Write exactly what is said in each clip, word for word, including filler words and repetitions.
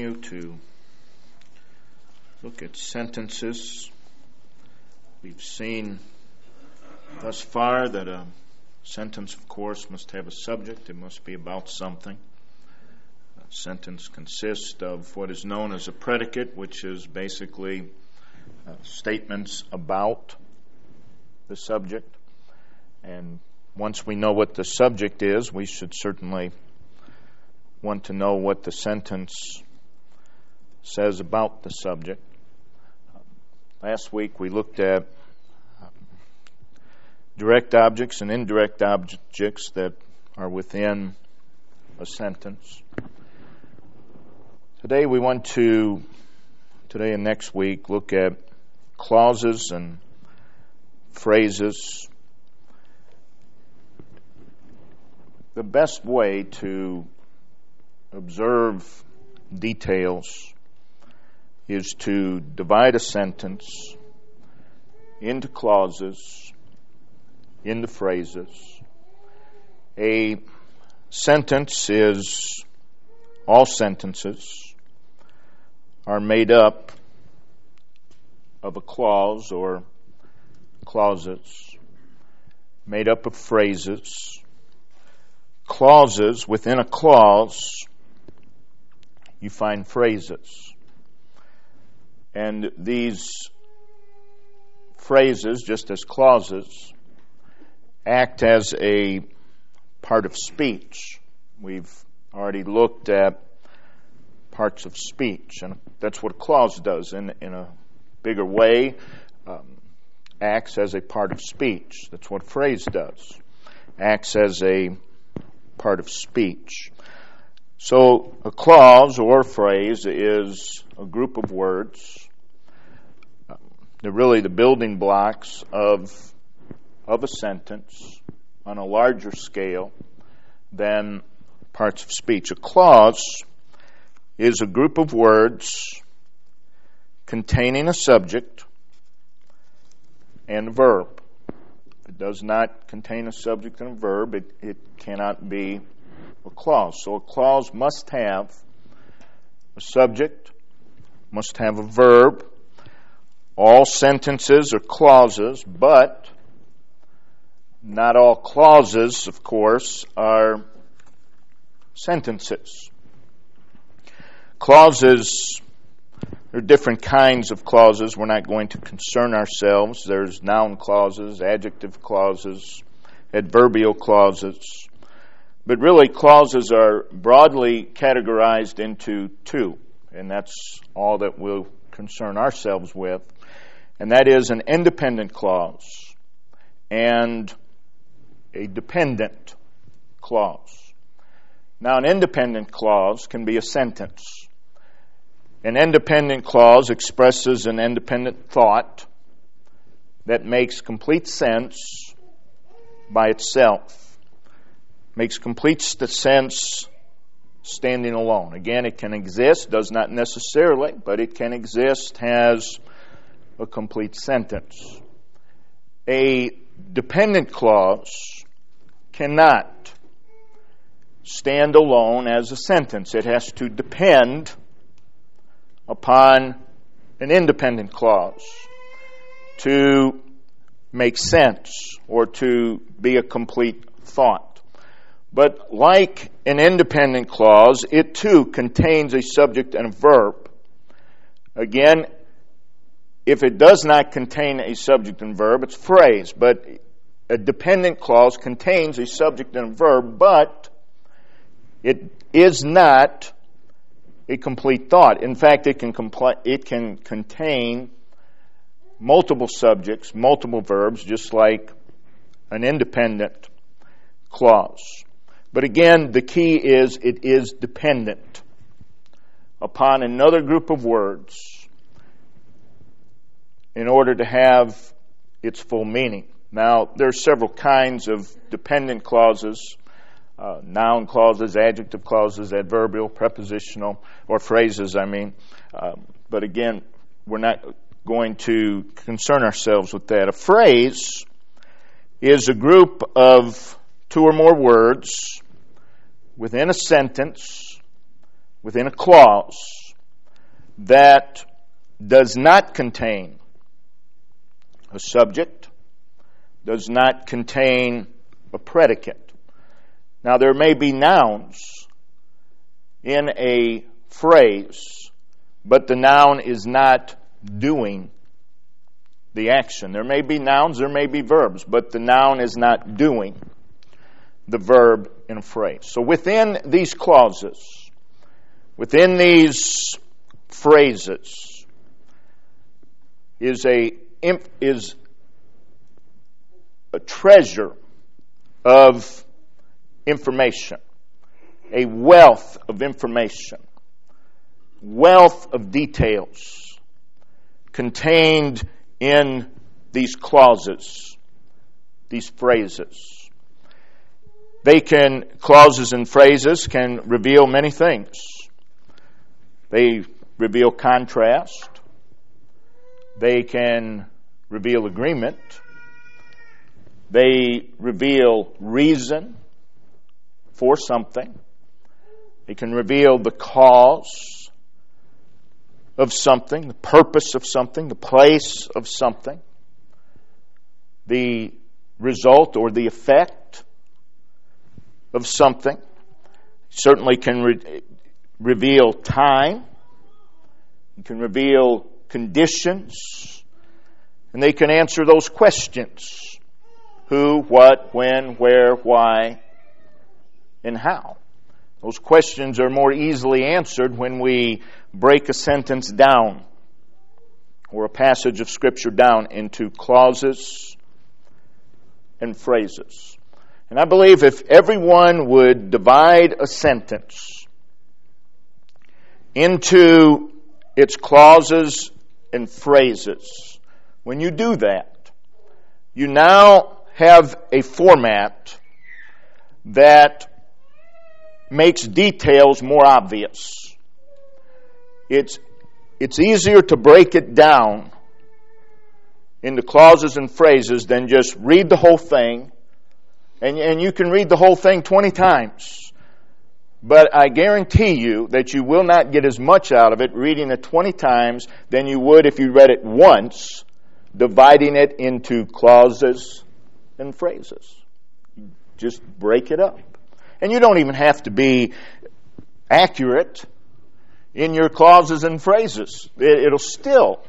continue to look at sentences. We've seen thus far that a sentence, of course, must have a subject. It must be about something. A sentence consists of what is known as a predicate, which is basically uh, statements about the subject. And once we know what the subject is, we should certainly want to know what the sentence says about the subject. Last week we looked at um, direct objects and indirect objects that are within a sentence. Today we want to, today and next week, look at clauses and phrases. The best way to observe details is to divide a sentence into clauses, into phrases. A sentence is, all sentences are made up of a clause or clauses, made up of phrases. Clauses, within a clause, you find phrases. And these phrases, just as clauses, act as a part of speech. We've already looked at parts of speech, and that's what a clause does in, in a bigger way, um, acts as a part of speech. That's what a phrase does, acts as a part of speech. So a clause or a phrase is a group of words. Um, they're really the building blocks of, of a sentence on a larger scale than parts of speech. A clause is a group of words containing a subject and a verb. If it does not contain a subject and a verb, it, it cannot be a clause. So a clause must have a subject, must have a verb. All sentences are clauses, but not all clauses, of course, are sentences. Clauses, there are different kinds of clauses. We're not going to concern ourselves. There's noun clauses, adjective clauses, adverbial clauses. But really, clauses are broadly categorized into two, and that's all that we'll concern ourselves with. And that is an independent clause and a dependent clause. Now, an independent clause can be a sentence. An independent clause expresses an independent thought that makes complete sense by itself. Makes complete sense standing alone. Again, it can exist, does not necessarily, but it can exist, has a complete sentence. A dependent clause cannot stand alone as a sentence. It has to depend upon an independent clause to make sense or to be a complete thought. But like an independent clause, it too contains a subject and a verb. Again, if it does not contain a subject and verb, it's a phrase. But a dependent clause contains a subject and a verb, but it is not a complete thought. In fact, it can compl- it can contain multiple subjects, multiple verbs, just like an independent clause. But again, the key is it is dependent upon another group of words in order to have its full meaning. Now, there are several kinds of dependent clauses, uh, noun clauses, adjective clauses, adverbial, prepositional, or phrases, I mean. Um, but again, we're not going to concern ourselves with that. A phrase is a group of two or more words within a sentence, within a clause, that does not contain a subject, does not contain a predicate. Now, there may be nouns in a phrase, but the noun is not doing the action. There may be nouns, there may be verbs, but the noun is not doing the verb in a phrase. So within these clauses, within these phrases, is a is a treasure of information, a wealth of information, wealth of details contained in these clauses, these phrases. They can, clauses and phrases can reveal many things. They reveal contrast. They can reveal agreement. They reveal reason for something. They can reveal the cause of something, the purpose of something, the place of something, the result or the effect of something. Certainly can re- reveal time. It can reveal conditions. And they can answer those questions. Who, what, when, where, why, and how. Those questions are more easily answered when we break a sentence down or a passage of Scripture down into clauses and phrases. And I believe if everyone would divide a sentence into its clauses and phrases, when you do that, you now have a format that makes details more obvious. It's, it's easier to break it down into clauses and phrases than just read the whole thing. And, and you can read the whole thing twenty times. But I guarantee you that you will not get as much out of it reading it twenty times than you would if you read it once, dividing it into clauses and phrases. Just break it up. And you don't even have to be accurate in your clauses and phrases. It, it'll still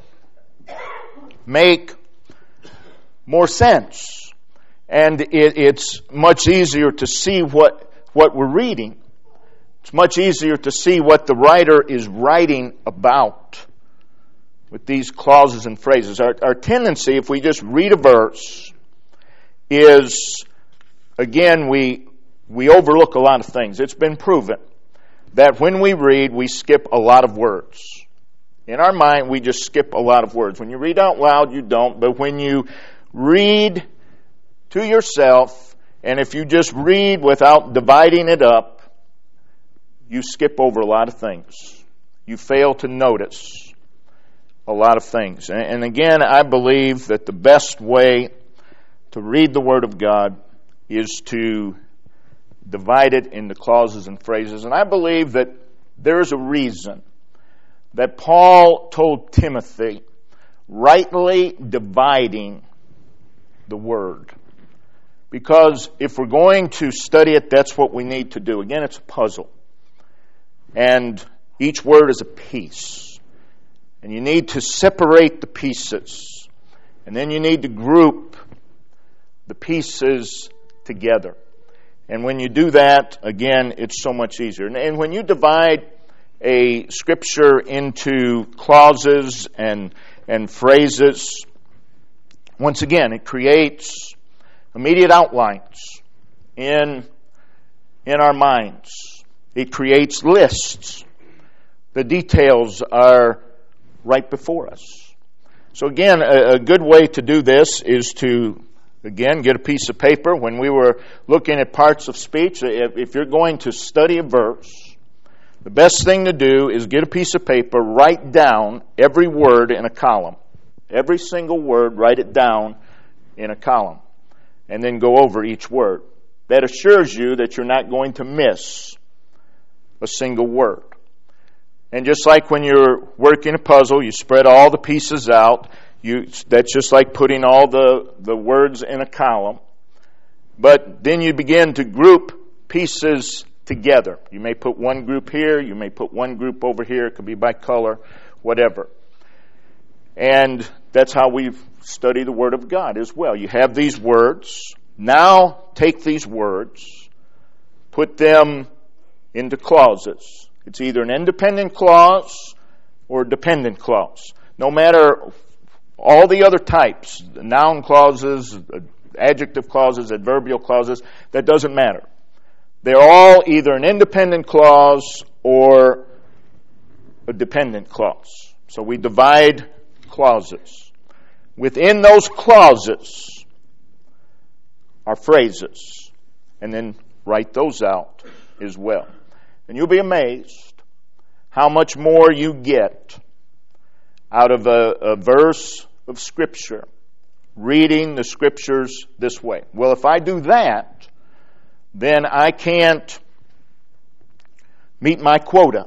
make more sense. And it, it's much easier to see what, what we're reading. It's much easier to see what the writer is writing about with these clauses and phrases. Our, our tendency, if we just read a verse, is, again, we we overlook a lot of things. It's been proven that when we read, we skip a lot of words. In our mind, we just skip a lot of words. When you read out loud, you don't. But when you read to yourself, and if you just read without dividing it up, you skip over a lot of things. You fail to notice a lot of things. And again, I believe that the best way to read the Word of God is to divide it into clauses and phrases. And I believe that there is a reason that Paul told Timothy, rightly dividing the Word. Because if we're going to study it, that's what we need to do. Again, it's a puzzle. And each word is a piece. And you need to separate the pieces. And then you need to group the pieces together. And when you do that, again, it's so much easier. And when you divide a scripture into clauses and, and phrases, once again, it creates immediate outlines in, in our minds. It creates lists. The details are right before us. So again, a, a good way to do this is to, again, get a piece of paper. When we were looking at parts of speech, if, if you're going to study a verse, the best thing to do is get a piece of paper, write down every word in a column. Every single word, write it down in a column. And then go over each word. That assures you that you're not going to miss a single word. And just like when you're working a puzzle, you spread all the pieces out. You, that's just like putting all the, the words in a column. But then you begin to group pieces together. You may put one group here, you may put one group over here, it could be by color, whatever. And that's how we study the Word of God as well. You have these words. Now take these words, put them into clauses. It's either an independent clause or a dependent clause. No matter all the other types, the noun clauses, adjective clauses, adverbial clauses, that doesn't matter. They're all either an independent clause or a dependent clause. So we divide clauses. Within those clauses are phrases, and then write those out as well. And you'll be amazed how much more you get out of a, a verse of Scripture, reading the Scriptures this way. Well, if I do that, then I can't meet my quota.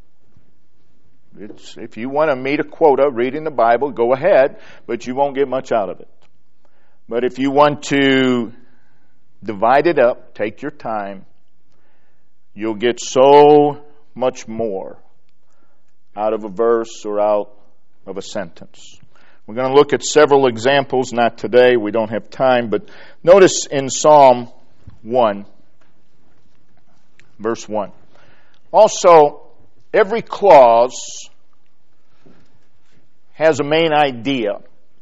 It's, if you want to meet a quota reading the Bible, go ahead, but you won't get much out of it. But if you want to divide it up, take your time, you'll get so much more out of a verse or out of a sentence. We're going to look at several examples, not today, we don't have time, but notice in Psalm one, verse one. Also, every clause has a main idea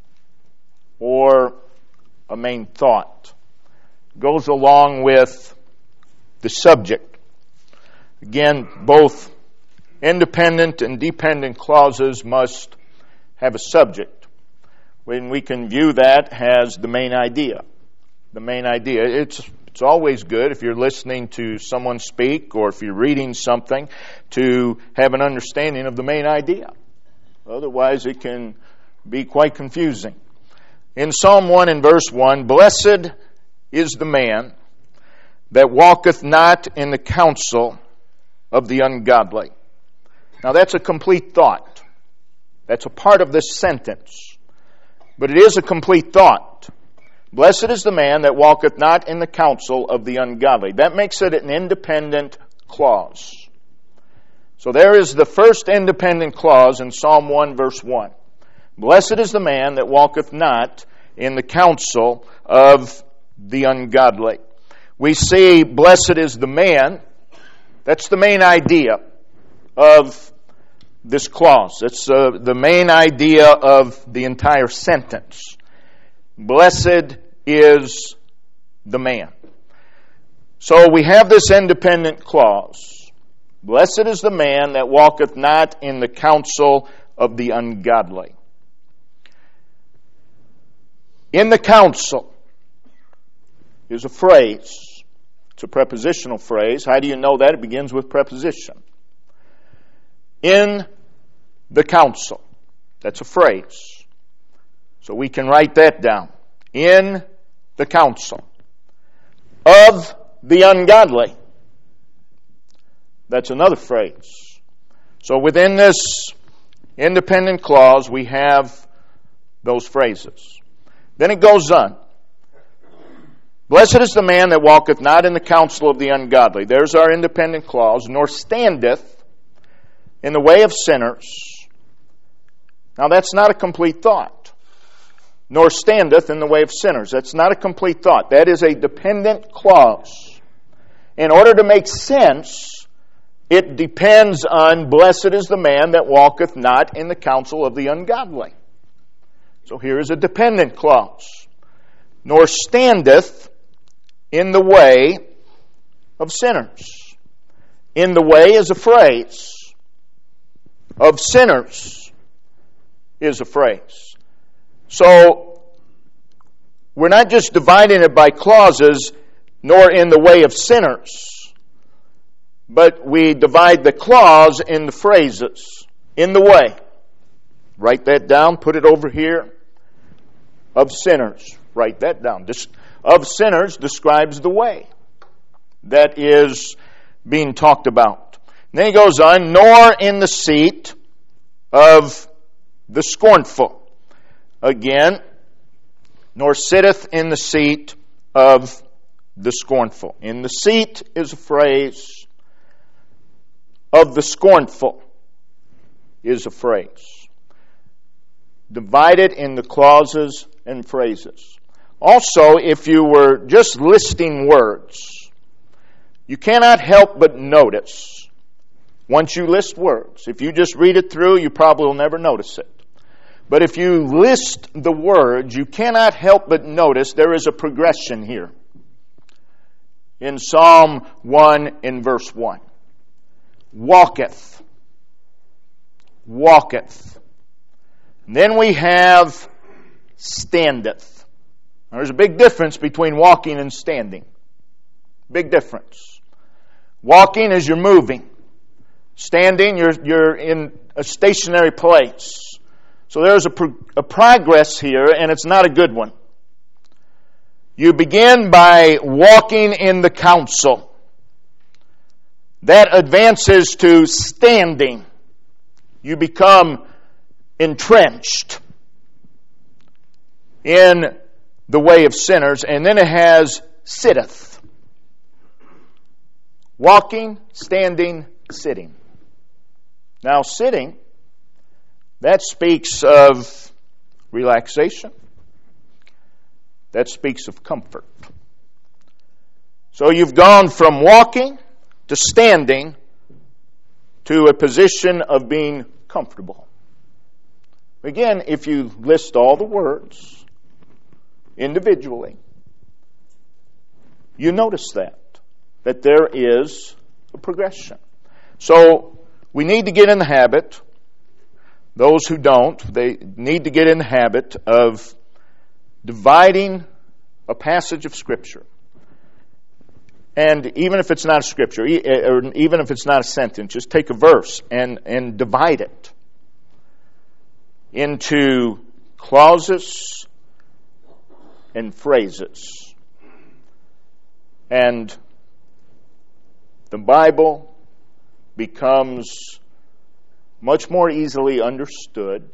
or a main thought. Goes along with the subject. Again, both independent and dependent clauses must have a subject. When we can view that as the main idea. The main idea. It's It's always good if you're listening to someone speak or if you're reading something to have an understanding of the main idea. Otherwise, it can be quite confusing. In Psalm one and verse one, "Blessed is the man that walketh not in the counsel of the ungodly." Now, that's a complete thought. That's a part of this sentence. But it is a complete thought. Blessed is the man that walketh not in the counsel of the ungodly. That makes it an independent clause. So there is the first independent clause in Psalm one verse one. Blessed is the man that walketh not in the counsel of the ungodly. We see blessed is the man. That's the main idea of this clause. It's uh, the main idea of the entire sentence. Blessed is the man. So we have this independent clause. Blessed is the man that walketh not in the counsel of the ungodly. In the counsel is a phrase. It's a prepositional phrase. How do you know that? It begins with preposition. In the counsel. That's a phrase. So we can write that down. In the counsel of the ungodly. That's another phrase. So within this independent clause, we have those phrases. Then it goes on. Blessed is the man that walketh not in the counsel of the ungodly. There's our independent clause. Nor standeth in the way of sinners. Now that's not a complete thought. Nor standeth in the way of sinners. That's not a complete thought. That is a dependent clause. In order to make sense, it depends on blessed is the man that walketh not in the counsel of the ungodly. So here is a dependent clause. Nor standeth in the way of sinners. In the way is a phrase. Of sinners is a phrase. So, we're not just dividing it by clauses, nor in the way of sinners, but we divide the clause in the phrases, in the way. Write that down, put it over here. Of sinners, write that down. Of sinners describes the way that is being talked about. then he goes on, nor in the seat of the scornful. Again, nor sitteth in the seat of the scornful. In the seat is a phrase. Of the scornful is a phrase. Divided into clauses and phrases. Also, if you were just listing words, you cannot help but notice, once you list words, if you just read it through, you probably will never notice it. But if you list the words, you cannot help but notice there is a progression here. In Psalm one in verse one. Walketh. Walketh. And then we have standeth. Now, there's a big difference between walking and standing. Big difference. Walking is you're moving. Standing, you're, you're in a stationary place. So there's a, pro- a progress here, and it's not a good one. You begin by walking in the counsel. That advances to standing. You become entrenched in the way of sinners, and then it has sitteth. Walking, standing, sitting. Now, sitting, that speaks of relaxation. That speaks of comfort. So you've gone from walking to standing to a position of being comfortable. Again, if you list all the words individually, you notice that, that there is a progression. So we need to get in the habit, those who don't, they need to get in the habit of dividing a passage of Scripture. And even if it's not a scripture, or even if it's not a sentence, just take a verse and, and divide it into clauses and phrases. And the Bible becomes much more easily understood,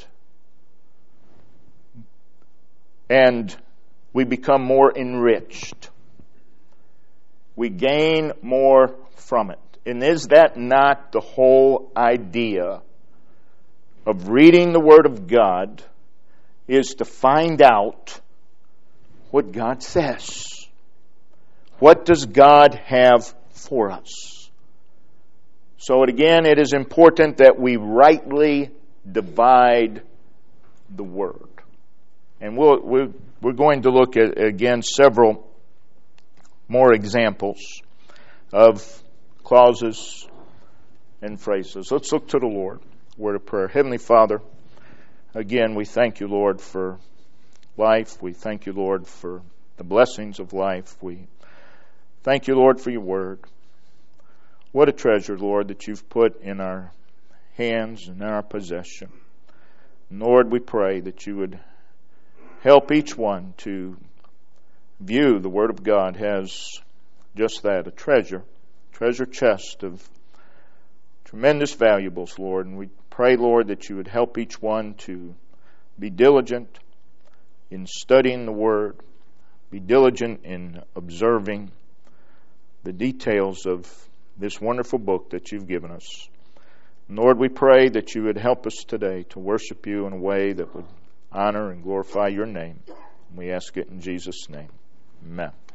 and we become more enriched. We gain more from it. And is that not the whole idea of reading the Word of God, is to find out what God says? What does God have for us? So again, it is important that we rightly divide the Word. And we'll, we're, we're going to look at, again, several more examples of clauses and phrases. Let's look to the Lord. Word of prayer. Heavenly Father, again, we thank you, Lord, for life. We thank you, Lord, for the blessings of life. We thank you, Lord, for your word. What a treasure, Lord, that you've put in our hands and in our possession. And Lord, we pray that you would help each one to view the Word of God as just that, a treasure, treasure chest of tremendous valuables, Lord. And we pray, Lord, that you would help each one to be diligent in studying the Word, be diligent in observing the details of this wonderful book that you've given us. And Lord, we pray that you would help us today to worship you in a way that would honor and glorify your name. We ask it in Jesus' name. Amen.